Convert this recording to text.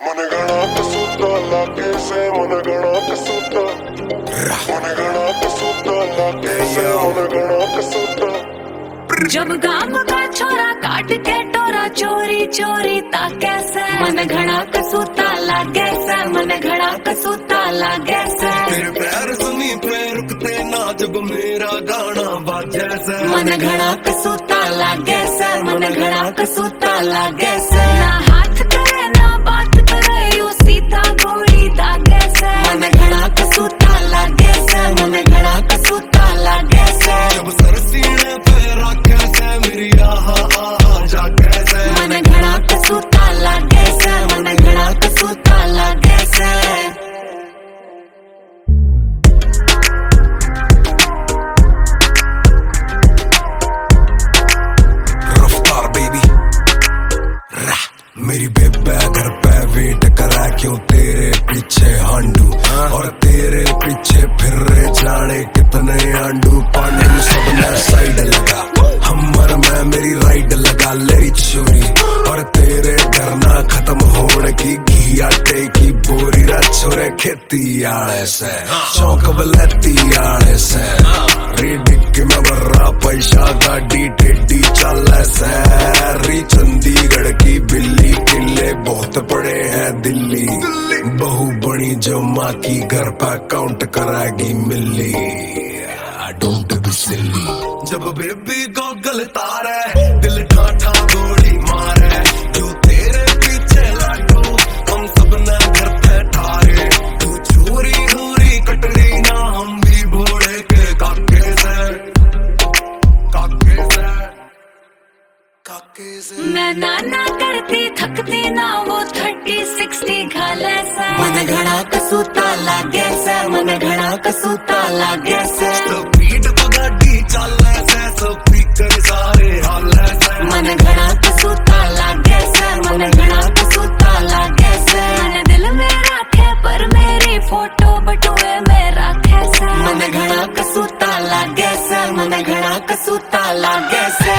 मन घना कसूता लागे से मन घना कसूता मन घना कसूता लागे से मन घना कसूता। जब गांव का छोरा काट के टोरा चोरी चोरी ताके से मन घना कसूता लागे से मन घना कसूता लागे से। तेरे पैर सुनी पे रुकते ना जब मेरा गाना बाजे से मन घना कसूता लागे से मन घना कसूता लागे से। ना हाथ करे ना बात करे यू सीधा गोली दागे से मन घना कसूता लागे से मन घना कसूता लागे से। जब सर सीने पे रखे से मेरी आहा जागे से मन घना कसूता लागे से मन घना कसूता लागे से। रफ्तार बेबी मेरी बेबे घर पे वेट करा क्यों तेरे पीछे हांडू और तेरे पीछे फिर रहे जाने कितने आंडू पांडू सबने साइड लगा हमर में मेरी राइड लगा लेरी चोरी और तेरे घर ना खत्म होने की घी आटे की बोरी रा छोरे खेती आले से चौक बलती आले से रेडिक में बर्रा पैसा गाड़ी टेडी चल से री चंडीगढ़ की बिल्ली किले बहुत बड़े हैं दिल्ली बहू बनी जो माँ की घर पर काउंट कराएगी मिल्ली डोंट बी सिली। जब बेबी गॉगल तारे दिल ठाठा गोली मारे जो तेरे पीछे लाडू हम सब न घर पे ठारे तू चोरी होरी कटरी ना हम भी भोड़े के काके से काके से काके से। मैं नाना करती थकती ना वो 30-60 घाले से मन घना कसूता लागे से मन घना कसूता लागे से। स्पीड तो गाड़ी चले से स्पीकर सारे हाले से मन घना कसूता लागे से मन घना कसूता लागे से। मन दिल में रखे पर मेरी फोटो बटुए में रखे से मन घना कसूता लागे से मन घना कसूता लागे से।